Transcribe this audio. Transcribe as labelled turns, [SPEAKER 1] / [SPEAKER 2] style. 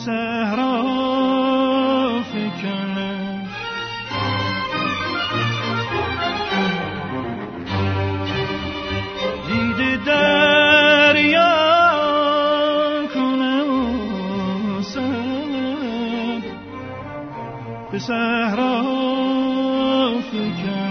[SPEAKER 1] صحرا فکنه، دیده دریا کنه و سر به صحرا فکنه.